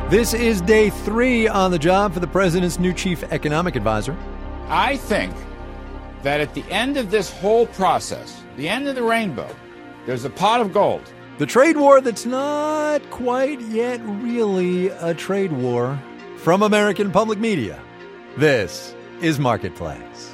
This is day 3 on the job for the president's new chief economic advisor. I think that at the end of this whole process, the end of the rainbow, there's a pot of gold. The trade war that's not quite yet really a trade war. From American Public Media, this is Marketplace.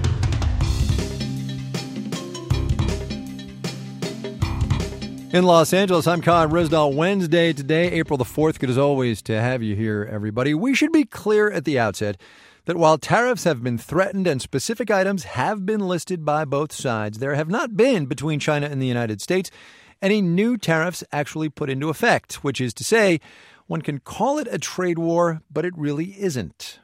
In Los Angeles, I'm Kai Ryssdal. Wednesday today, April the 4th. Good as always to have you here, everybody. We should be clear at the outset that while tariffs have been threatened and specific items have been listed by both sides, there have not been, between China and the United States, any new tariffs actually put into effect, which is to say, one can call it a trade war, but it really isn't.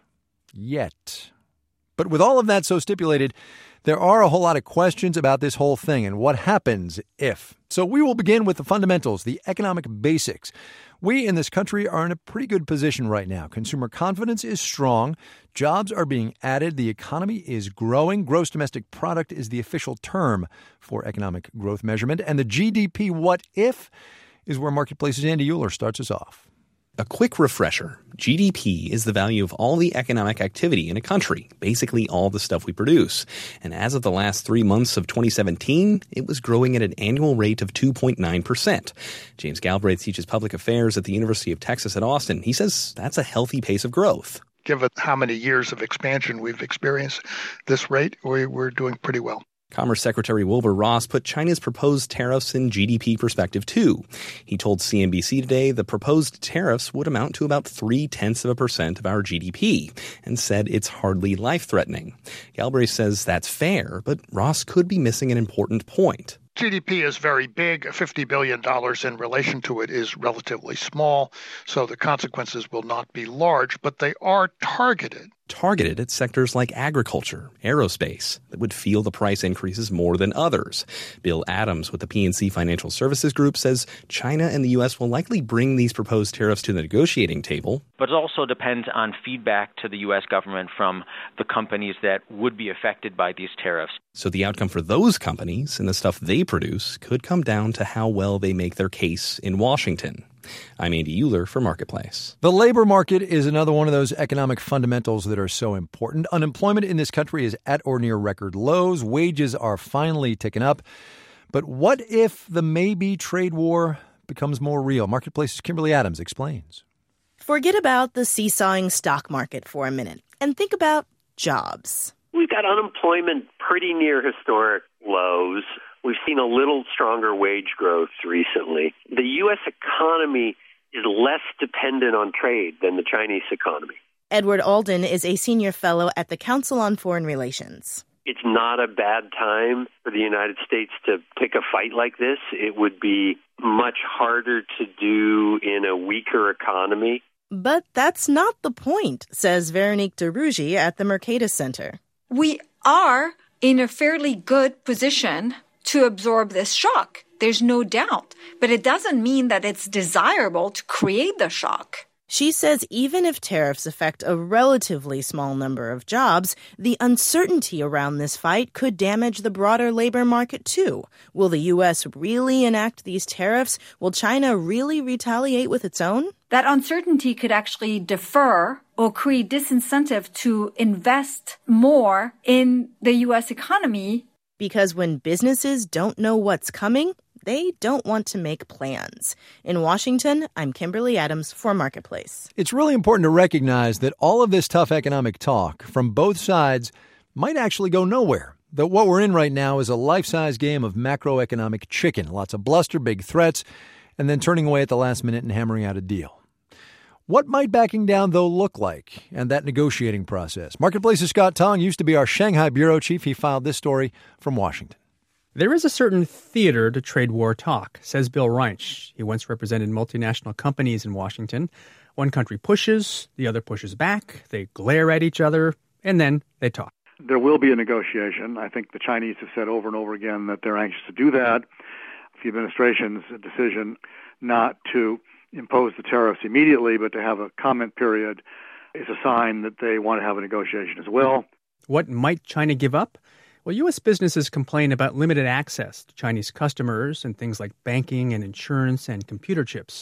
Yet. But with all of that so stipulated, there are a whole lot of questions about this whole thing and what happens if. So we will begin with the fundamentals, the economic basics. We in this country are in a pretty good position right now. Consumer confidence is strong. Jobs are being added. The economy is growing. Gross domestic product is the official term for economic growth measurement. And the GDP what if is where Marketplace's Andy Euler starts us off. A quick refresher. GDP is the value of all the economic activity in a country, basically all the stuff we produce. And as of the last 3 months of 2017, it was growing at an annual rate of 2.9%. James Galbraith teaches public affairs at the University of Texas at Austin. He says that's a healthy pace of growth. Given how many years of expansion we've experienced this rate, we're doing pretty well. Commerce Secretary Wilbur Ross put China's proposed tariffs in GDP perspective, too. He told CNBC today the proposed tariffs would amount to about 0.3% of our GDP and said it's hardly life-threatening. Galbraith says that's fair, but Ross could be missing an important point. GDP is very big. $50 billion in relation to it is relatively small, so the consequences will not be large, but they are targeted. Targeted at sectors like agriculture, aerospace, that would feel the price increases more than others. Bill Adams with the PNC Financial Services Group says China and the U.S. will likely bring these proposed tariffs to the negotiating table. But it also depends on feedback to the U.S. government from the companies that would be affected by these tariffs. So the outcome for those companies and the stuff they produce could come down to how well they make their case in Washington. I'm Andy Euler for Marketplace. The labor market is another one of those economic fundamentals that are so important. Unemployment in this country is at or near record lows. Wages are finally ticking up. But what if the maybe trade war becomes more real? Marketplace's Kimberly Adams explains. Forget about the seesawing stock market for a minute and think about jobs. We've got unemployment pretty near historic lows. We've seen a little stronger wage growth recently. The U.S. economy is less dependent on trade than the Chinese economy. Edward Alden is a senior fellow at the Council on Foreign Relations. It's not a bad time for the United States to pick a fight like this. It would be much harder to do in a weaker economy. But that's not the point, says Veronique de Rougy at the Mercatus Center. We are in a fairly good position to absorb this shock. There's no doubt. But it doesn't mean that it's desirable to create the shock. She says even if tariffs affect a relatively small number of jobs, the uncertainty around this fight could damage the broader labor market too. Will the U.S. really enact these tariffs? Will China really retaliate with its own? That uncertainty could actually defer or create disincentive to invest more in the U.S. economy. Because when businesses don't know what's coming, they don't want to make plans. In Washington, I'm Kimberly Adams for Marketplace. It's really important to recognize that all of this tough economic talk from both sides might actually go nowhere. That what we're in right now is a life-size game of macroeconomic chicken. Lots of bluster, big threats, and then turning away at the last minute and hammering out a deal. What might backing down, though, look like, and that negotiating process? Marketplace's Scott Tong used to be our Shanghai bureau chief. He filed this story from Washington. There is a certain theater to trade war talk, says Bill Reinsch. He once represented multinational companies in Washington. One country pushes, the other pushes back, they glare at each other, and then they talk. There will be a negotiation. I think the Chinese have said over and over again that they're anxious to do that. The administration's decision not to impose the tariffs immediately, but to have a comment period is a sign that they want to have a negotiation as well. What might China give up? Well, U.S. businesses complain about limited access to Chinese customers and things like banking and insurance and computer chips.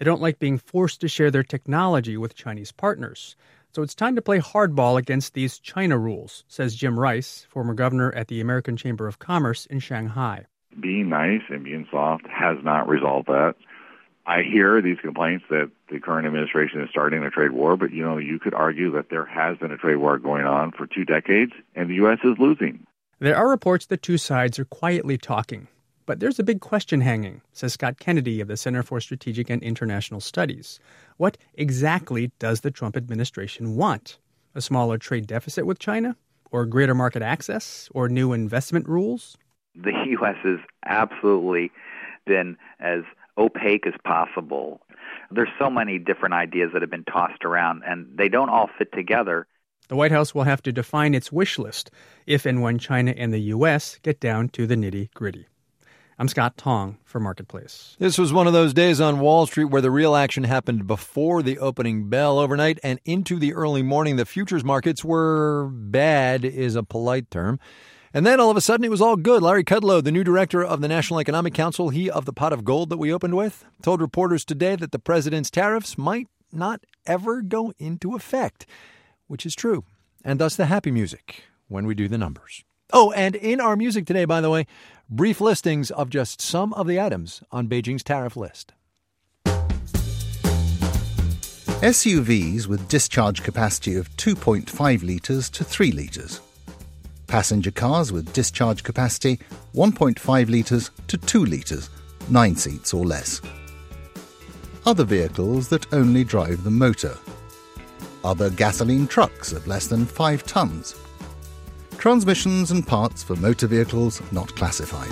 They don't like being forced to share their technology with Chinese partners. So it's time to play hardball against these China rules, says Jim Rice, former governor at the American Chamber of Commerce in Shanghai. Being nice and being soft has not resolved that. I hear these complaints that the current administration is starting a trade war, but, you could argue that there has been a trade war going on for 2 decades, and the U.S. is losing. There are reports the two sides are quietly talking. But there's a big question hanging, says Scott Kennedy of the Center for Strategic and International Studies. What exactly does the Trump administration want? A smaller trade deficit with China? Or greater market access? Or new investment rules? The U.S. has absolutely been as opaque as possible. There's so many different ideas that have been tossed around, and they don't all fit together. The White House will have to define its wish list if and when China and the U.S. get down to the nitty-gritty. I'm Scott Tong for Marketplace. This was one of those days on Wall Street where the real action happened before the opening bell overnight and into the early morning. The futures markets were bad is a polite term. And then all of a sudden it was all good. Larry Kudlow, the new director of the National Economic Council, he of the pot of gold that we opened with, told reporters today that the president's tariffs might not ever go into effect, which is true. And thus the happy music when we do the numbers. Oh, and in our music today, by the way, brief listings of just some of the items on Beijing's tariff list. SUVs with discharge capacity of 2.5 litres to 3 litres. Passenger cars with discharge capacity 1.5 litres to 2 litres, 9 seats or less. Other vehicles that only drive the motor. Other gasoline trucks of less than 5 tonnes. Transmissions and parts for motor vehicles not classified.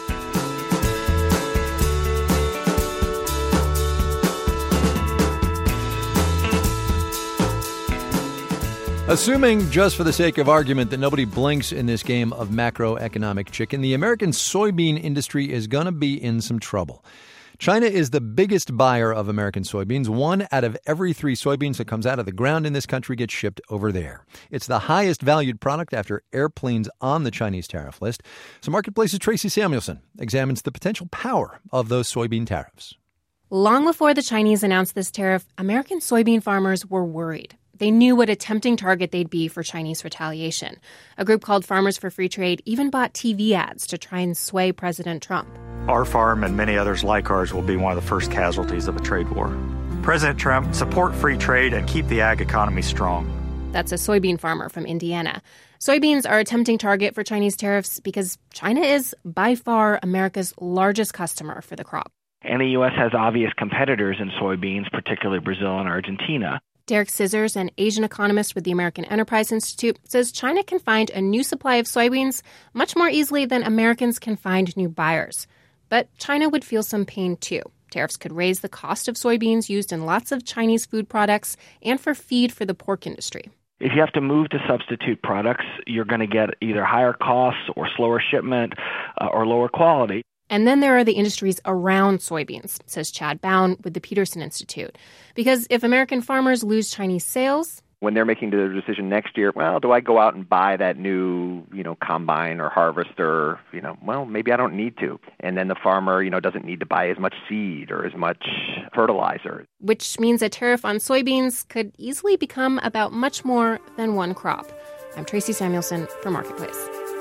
Assuming, just for the sake of argument, that nobody blinks in this game of macroeconomic chicken, the American soybean industry is going to be in some trouble. China is the biggest buyer of American soybeans. 1 out of every 3 soybeans that comes out of the ground in this country gets shipped over there. It's the highest valued product after airplanes on the Chinese tariff list. So Marketplace's Tracy Samuelson examines the potential power of those soybean tariffs. Long before the Chinese announced this tariff, American soybean farmers were worried. They knew what a tempting target they'd be for Chinese retaliation. A group called Farmers for Free Trade even bought TV ads to try and sway President Trump. Our farm and many others like ours will be one of the first casualties of a trade war. President Trump, support free trade and keep the ag economy strong. That's a soybean farmer from Indiana. Soybeans are a tempting target for Chinese tariffs because China is by far America's largest customer for the crop. And the U.S. has obvious competitors in soybeans, particularly Brazil and Argentina. Derek Scissors, an Asian economist with the American Enterprise Institute, says China can find a new supply of soybeans much more easily than Americans can find new buyers. But China would feel some pain, too. Tariffs could raise the cost of soybeans used in lots of Chinese food products and for feed for the pork industry. If you have to move to substitute products, you're going to get either higher costs or slower shipment or lower quality. And then there are the industries around soybeans, says Chad Bown with the Peterson Institute. Because if American farmers lose Chinese sales, when they're making their decision next year, well, do I go out and buy that new, combine or harvester? Well, maybe I don't need to. And then the farmer, doesn't need to buy as much seed or as much fertilizer. Which means a tariff on soybeans could easily become about much more than one crop. I'm Tracy Samuelson for Marketplace.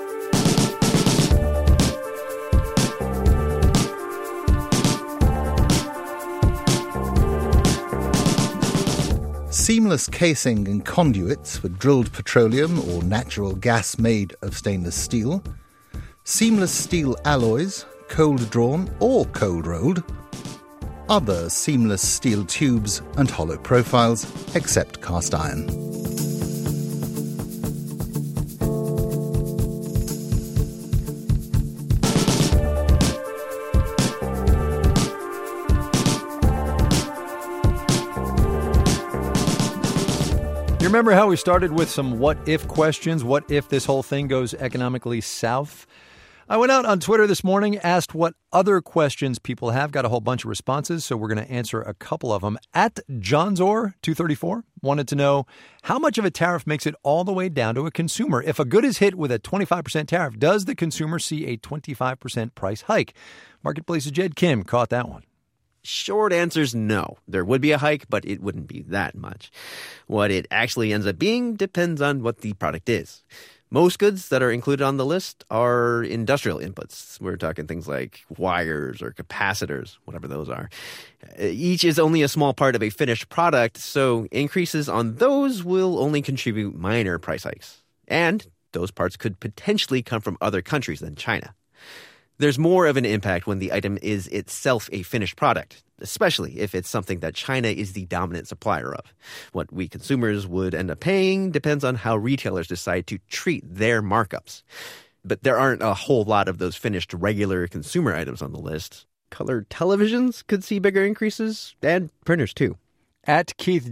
Seamless casing and conduits for drilled petroleum or natural gas made of stainless steel. Seamless steel alloys, cold-drawn or cold-rolled. Other seamless steel tubes and hollow profiles, except cast iron. You remember how we started with some what-if questions? What if this whole thing goes economically south? I went out on Twitter this morning, asked what other questions people have, got a whole bunch of responses, so we're going to answer a couple of them. At Johnzor234 wanted to know how much of a tariff makes it all the way down to a consumer. If a good is hit with a 25% tariff, does the consumer see a 25% price hike? Marketplace's Jed Kim caught that one. Short answer's no. There would be a hike, but it wouldn't be that much. What it actually ends up being depends on what the product is. Most goods that are included on the list are industrial inputs. We're talking things like wires or capacitors, whatever those are. Each is only a small part of a finished product, so increases on those will only contribute minor price hikes. And those parts could potentially come from other countries than China. There's more of an impact when the item is itself a finished product, especially if it's something that China is the dominant supplier of. What we consumers would end up paying depends on how retailers decide to treat their markups. But there aren't a whole lot of those finished regular consumer items on the list. Colored televisions could see bigger increases, and printers too. At Keith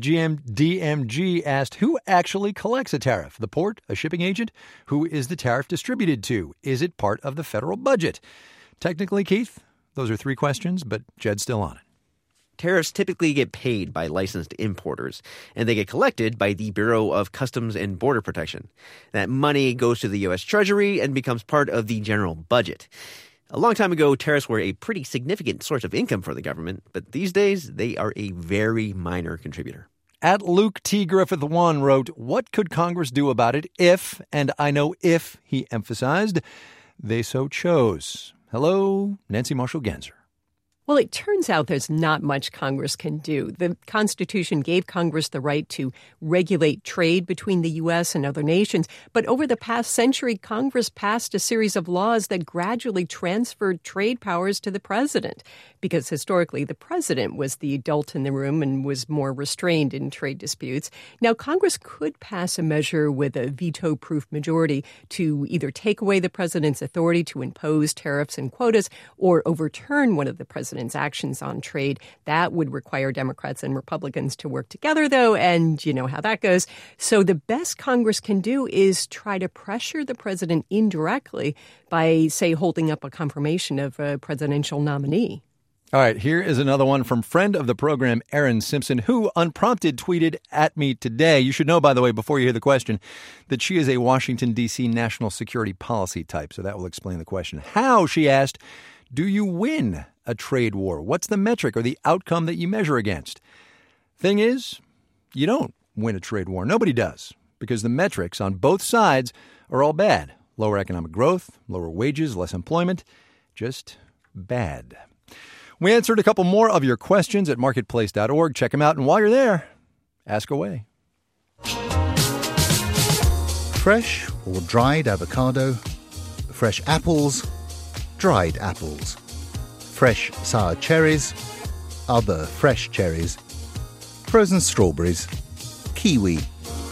DMG asked, who actually collects a tariff? The port? A shipping agent? Who is the tariff distributed to? Is it part of the federal budget? Technically, Keith, those are 3 questions, but Jed's still on it. Tariffs typically get paid by licensed importers, and they get collected by the Bureau of Customs and Border Protection. That money goes to the U.S. Treasury and becomes part of the general budget. A long time ago, tariffs were a pretty significant source of income for the government, but these days they are a very minor contributor. At Luke T. Griffith 1 wrote, what could Congress do about it if, and I know if, he emphasized, they so chose? Hello, Nancy Marshall-Genzer. Well, it turns out there's not much Congress can do. The Constitution gave Congress the right to regulate trade between the U.S. and other nations. But over the past century, Congress passed a series of laws that gradually transferred trade powers to the president, because historically the president was the adult in the room and was more restrained in trade disputes. Now, Congress could pass a measure with a veto-proof majority to either take away the president's authority to impose tariffs and quotas or overturn one of the president's actions on trade. That would require Democrats and Republicans to work together, though, and you know how that goes. So the best Congress can do is try to pressure the president indirectly by, say, holding up a confirmation of a presidential nominee. All right, here is another one from friend of the program, Erin Simpson, who unprompted tweeted at me today. You should know, by the way, before you hear the question, that she is a Washington, D.C. national security policy type, so that will explain the question. How, she asked, do you win a trade war? What's the metric or the outcome that you measure against? Thing is, you don't win a trade war. Nobody does, because the metrics on both sides are all bad. Lower economic growth, lower wages, less employment, just bad. We answered a couple more of your questions at marketplace.org. Check them out, and while you're there, ask away. Fresh or dried avocado, fresh apples, dried apples, fresh sour cherries, other fresh cherries, frozen strawberries, kiwi.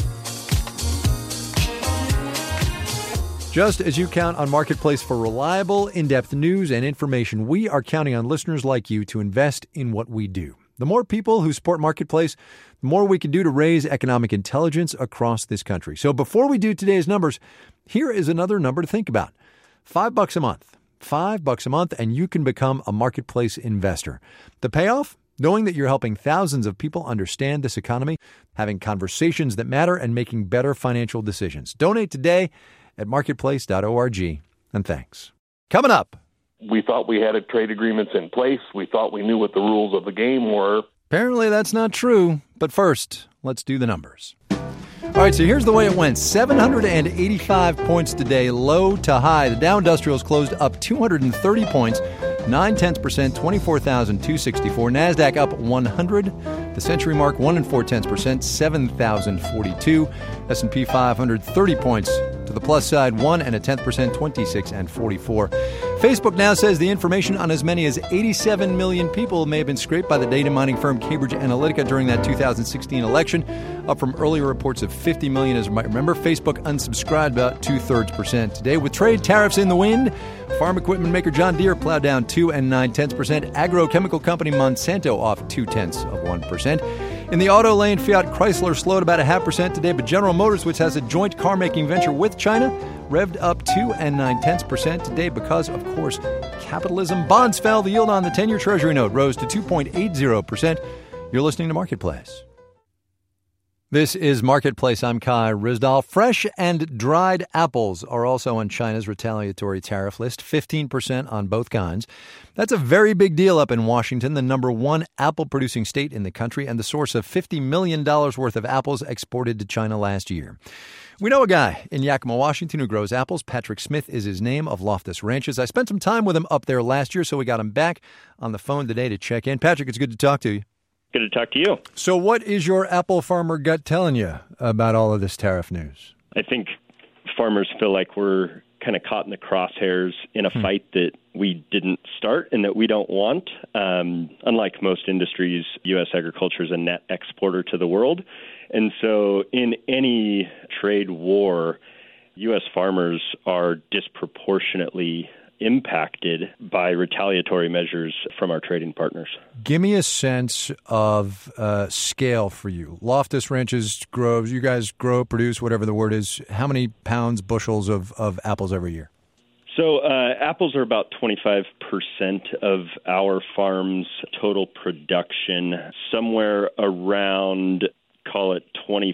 Just as you count on Marketplace for reliable, in-depth news and information, we are counting on listeners like you to invest in what we do. The more people who support Marketplace, the more we can do to raise economic intelligence across this country. So before we do today's numbers, here is another number to think about. $5 a month. $5 a month, and you can become a Marketplace investor. The payoff? Knowing that you're helping thousands of people understand this economy, having conversations that matter, and making better financial decisions. Donate today at marketplace.org. And thanks. Coming up. We thought we had trade agreements in place. We thought we knew what the rules of the game were. Apparently that's not true. But first, let's do the numbers. All right, so here's the way it went. 785 points today, low to high. The Dow Industrials closed up 230 points, 0.9%, 24,264. NASDAQ up 100. The century mark, 1 4/10%, 7,042. S&P 500, 30 points to the plus side, 1 1/10%, 26 and 44. Facebook now says the information on as many as 87 million people may have been scraped by the data mining firm Cambridge Analytica during that 2016 election, up from earlier reports of 50 million. As you might remember, Facebook unsubscribed about 2/3%. Today, with trade tariffs in the wind, farm equipment maker John Deere plowed down 2 9/10%. Agrochemical company Monsanto off 0.2%. In the auto lane, Fiat Chrysler slowed about 0.5% today, but General Motors, which has a joint car-making venture with China, revved up 2 9/10% today because, of course, capitalism. Bonds fell. The yield on the 10-year Treasury note rose to 2.80%. You're listening to Marketplace. This is Marketplace. I'm Kai Ryssdal. Fresh and dried apples are also on China's retaliatory tariff list, 15% on both kinds. That's a very big deal up in Washington, the number one apple-producing state in the country and the source of $50 million worth of apples exported to China last year. We know a guy in Yakima, Washington, who grows apples. Patrick Smith is his name, of Loftus Ranches. I spent some time with him up there last year, so we got him back on the phone today to check in. Patrick, it's good to talk to you. Good to talk to you. So what is your apple farmer gut telling you about all of this tariff news? I think farmers feel like we're kind of caught in the crosshairs in a fight that we didn't start and that we don't want. Unlike most industries, U.S. agriculture is a net exporter to the world. And so in any trade war, U.S. farmers are disproportionately impacted by retaliatory measures from our trading partners. Give me a sense of scale for you. Loftus Ranches grows, you guys grow, produce, whatever the word is. How many pounds, bushels of apples every year? So apples are about 25% of our farm's total production, somewhere around, call it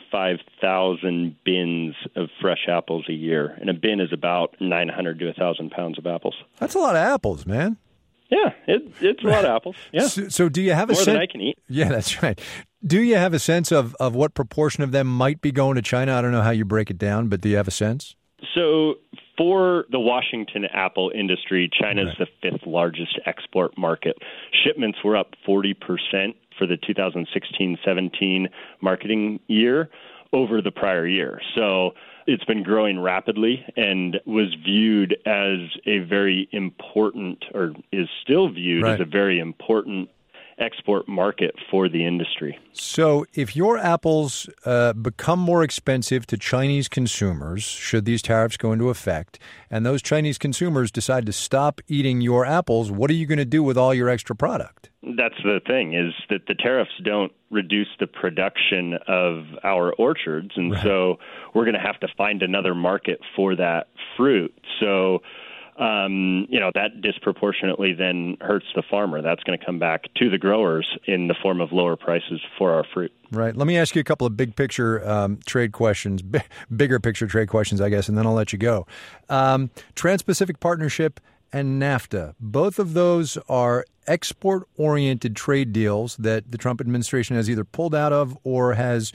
25,000 bins of fresh apples a year. And a bin is about 900 to 1,000 pounds of apples. That's a lot of apples, man. Yeah, it's a lot of apples. Yeah. So do you have a sense? More than I can eat. Yeah, that's right. Do you have a sense of what proportion of them might be going to China? I don't know how you break it down, but do you have a sense? So for the Washington apple industry, China's the fifth largest export market. Shipments were up 40% for the 2016-17 marketing year over the prior year. So it's been growing rapidly and was viewed as a very important, or is still viewed as a very important export market for the industry. So if your apples become more expensive to Chinese consumers, should these tariffs go into effect, and those Chinese consumers decide to stop eating your apples, what are you going to do with all your extra product? That's the thing, is that the tariffs don't reduce the production of our orchards, and so we're going to have to find another market for that fruit. So that disproportionately then hurts the farmer. That's going to come back to the growers in the form of lower prices for our fruit. Right. Let me ask you a couple of big picture trade questions, bigger picture trade questions, I guess, and then I'll let you go. Trans-Pacific Partnership and NAFTA, both of those are export-oriented trade deals that the Trump administration has either pulled out of or has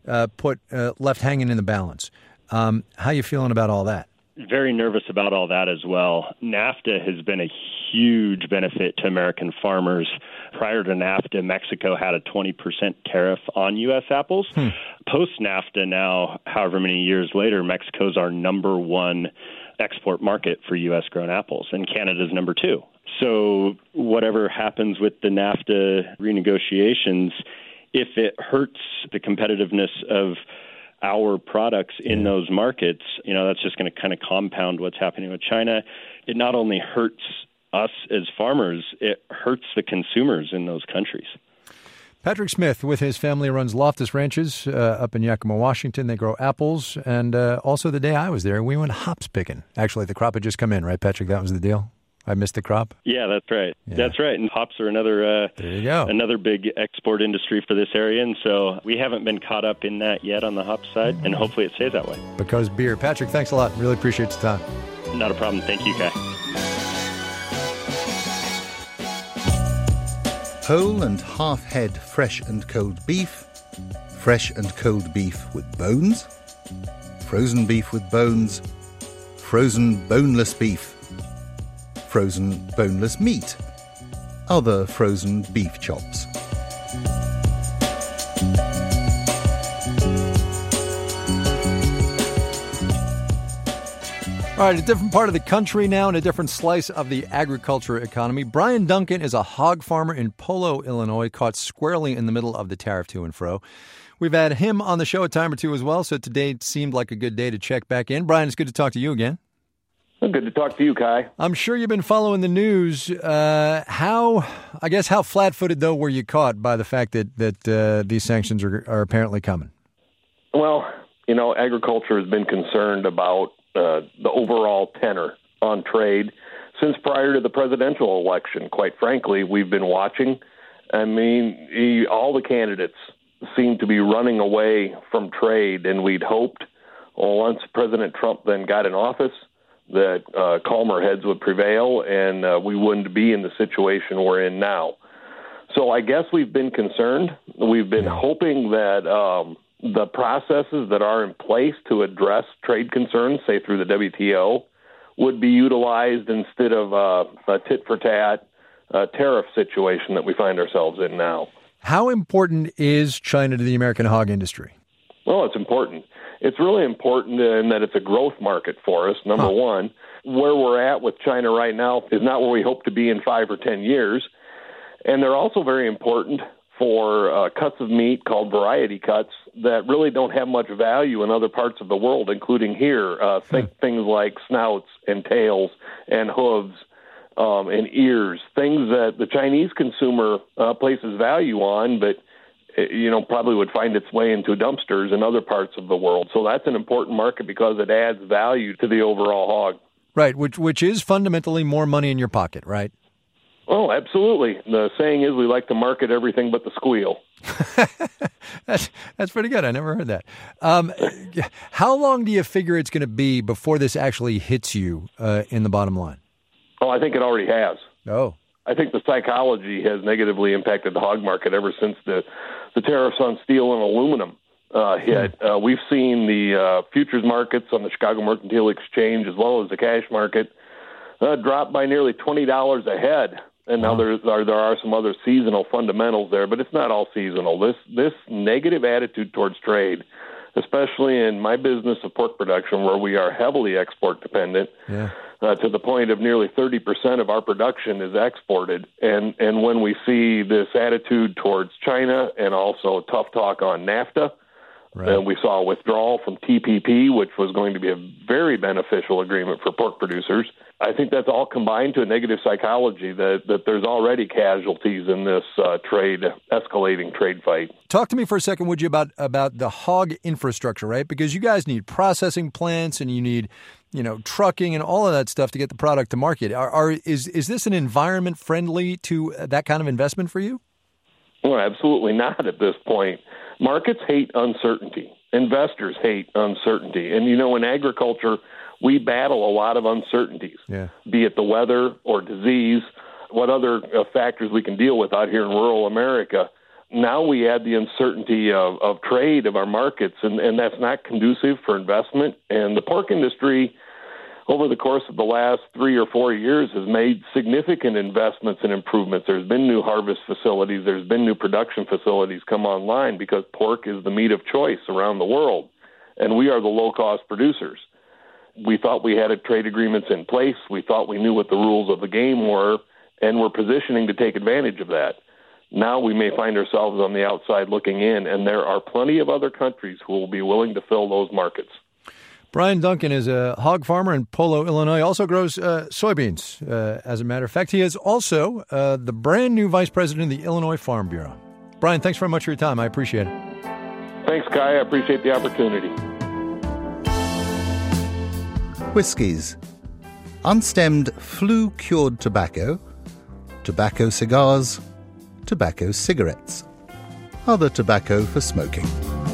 left hanging in the balance. How are you feeling about all that? Very nervous about all that as well. NAFTA has been a huge benefit to American farmers. Prior to NAFTA, Mexico had a 20% tariff on U.S. apples. Post-NAFTA now, however many years later, Mexico's our number one export market for U.S. grown apples, and Canada's number two. So whatever happens with the NAFTA renegotiations, if it hurts the competitiveness of our products in those markets, that's just going to kind of compound what's happening with China. It not only hurts us as farmers, it hurts the consumers in those countries. Patrick Smith with his family runs Loftus Ranches up in Yakima, Washington. They grow apples. And also the day I was there, we went hops picking. Actually, the crop had just come in, right, Patrick? That was the deal? I missed the crop? Yeah, that's right. Yeah. That's right. And hops are another another big export industry for this area. And so we haven't been caught up in that yet on the hop side, and hopefully it stays that way. Because beer. Patrick, thanks a lot. Really appreciate your time. Not a problem. Thank you, Kai. Whole and half head fresh and cold beef, fresh and cold beef with bones, frozen beef with bones, frozen boneless beef, frozen boneless meat, other frozen beef chops. All right, a different part of the country now and a different slice of the agriculture economy. Brian Duncan is a hog farmer in Polo, Illinois, caught squarely in the middle of the tariff to and fro. We've had him on the show a time or two as well, so today seemed like a good day to check back in. Brian, it's good to talk to you again. Well, good to talk to you, Kai. I'm sure you've been following the news. How flat-footed, though, were you caught by the fact that these sanctions are apparently coming? Well, agriculture has been concerned about the overall tenor on trade since prior to the presidential election. Quite frankly, we've been watching. I mean, all the candidates seem to be running away from trade, and we'd hoped, once President Trump then got in office, that calmer heads would prevail and we wouldn't be in the situation we're in now. So I guess we've been concerned. We've been hoping that the processes that are in place to address trade concerns, say through the WTO, would be utilized instead of a tit-for-tat tariff situation that we find ourselves in now. How important is China to the American hog industry? Well, it's important. It's really important in that it's a growth market for us, number one. Where we're at with China right now is not where we hope to be in 5 or 10 years. And they're also very important for cuts of meat called variety cuts that really don't have much value in other parts of the world, including here. Think things like snouts and tails and hooves and ears, things that the Chinese consumer places value on, but probably would find its way into dumpsters in other parts of the world. So that's an important market because it adds value to the overall hog. Right, which is fundamentally more money in your pocket, right? Oh, absolutely. The saying is we like to market everything but the squeal. That's pretty good. I never heard that. How long do you figure it's going to be before this actually hits you in the bottom line? Oh, I think it already has. Oh. I think the psychology has negatively impacted the hog market ever since the tariffs on steel and aluminum hit. We've seen the futures markets on the Chicago Mercantile Exchange as well as the cash market drop by nearly $20 a head. And now there are some other seasonal fundamentals there, but it's not all seasonal. This negative attitude towards trade, especially in my business of pork production where we are heavily export dependent, to the point of nearly 30% of our production is exported. And when we see this attitude towards China and also tough talk on NAFTA, and we saw a withdrawal from TPP, which was going to be a very beneficial agreement for pork producers, I think that's all combined to a negative psychology that there's already casualties in this escalating trade fight. Talk to me for a second, would you, about the hog infrastructure, right? Because you guys need processing plants and you need, trucking and all of that stuff to get the product to market. Is this an environment friendly to that kind of investment for you? Well, absolutely not at this point. Markets hate uncertainty. Investors hate uncertainty. And, in agriculture, we battle a lot of uncertainties, be it the weather or disease, what other factors we can deal with out here in rural America. Now we add the uncertainty of trade of our markets, and that's not conducive for investment. And the pork industry, over the course of the last 3 or 4 years, has made significant investments and improvements. There's been new harvest facilities. There's been new production facilities come online because pork is the meat of choice around the world, and we are the low-cost producers. We thought we had trade agreements in place. We thought we knew what the rules of the game were, and we're positioning to take advantage of that. Now we may find ourselves on the outside looking in, and there are plenty of other countries who will be willing to fill those markets. Brian Duncan is a hog farmer in Polo, Illinois. Also grows soybeans, as a matter of fact. He is also the brand new vice president of the Illinois Farm Bureau. Brian, thanks very much for your time. I appreciate it. Thanks, Kai. I appreciate the opportunity. Whiskies. Unstemmed flu-cured tobacco, tobacco cigars, tobacco cigarettes. Other tobacco for smoking.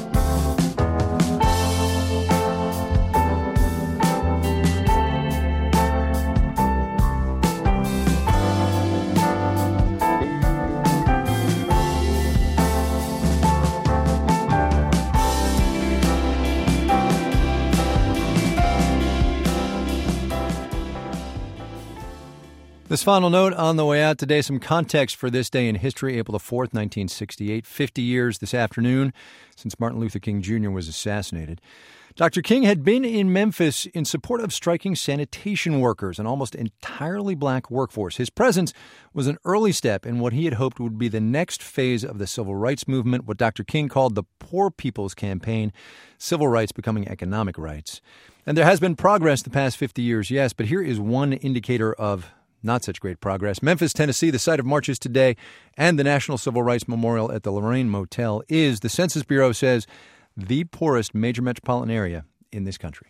This final note on the way out today, some context for this day in history, April the 4th, 1968, 50 years this afternoon since Martin Luther King Jr. was assassinated. Dr. King had been in Memphis in support of striking sanitation workers, an almost entirely black workforce. His presence was an early step in what he had hoped would be the next phase of the civil rights movement, what Dr. King called the Poor People's Campaign, civil rights becoming economic rights. And there has been progress the past 50 years, yes, but here is one indicator of not such great progress. Memphis, Tennessee, the site of marches today, and the National Civil Rights Memorial at the Lorraine Motel is, the Census Bureau says, the poorest major metropolitan area in this country.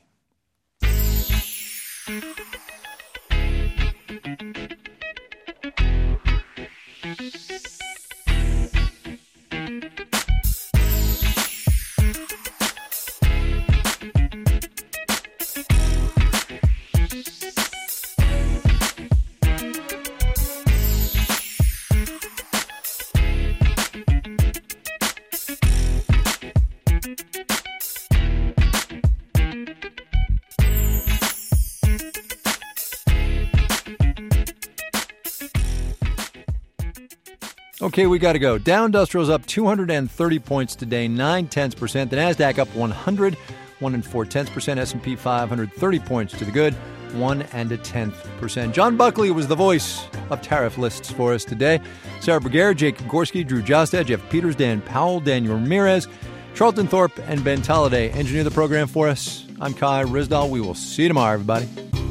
Okay, we got to go. Dow Industrial's up 230 points today, 0.9%. The NASDAQ up 100, 1.4%. S&P 500, 30 points to the good, 1.1%. John Buckley was the voice of tariff lists for us today. Sarah Bruguiere, Jake Gorski, Drew Jostad, Jeff Peters, Dan Powell, Daniel Ramirez, Charlton Thorpe, and Ben Tolliday engineer the program for us. I'm Kai Ryssdal. We will see you tomorrow, everybody.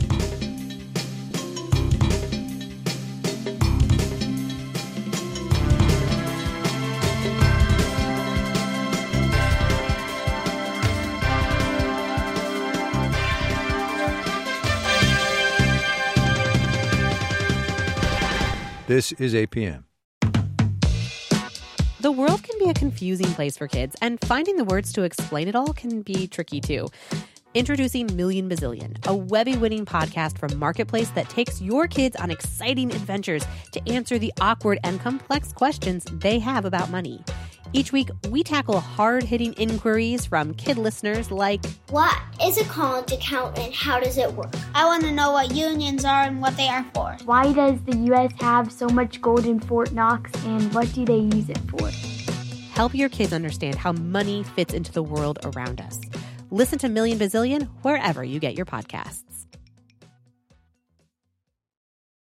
This is APM. The world can be a confusing place for kids, and finding the words to explain it all can be tricky too. Introducing Million Bazillion, a Webby-winning podcast from Marketplace that takes your kids on exciting adventures to answer the awkward and complex questions they have about money. Each week, we tackle hard-hitting inquiries from kid listeners like, what is a college account and how does it work? I want to know what unions are and what they are for. Why does the U.S. have so much gold in Fort Knox and what do they use it for? Help your kids understand how money fits into the world around us. Listen to Million Bazillion wherever you get your podcasts.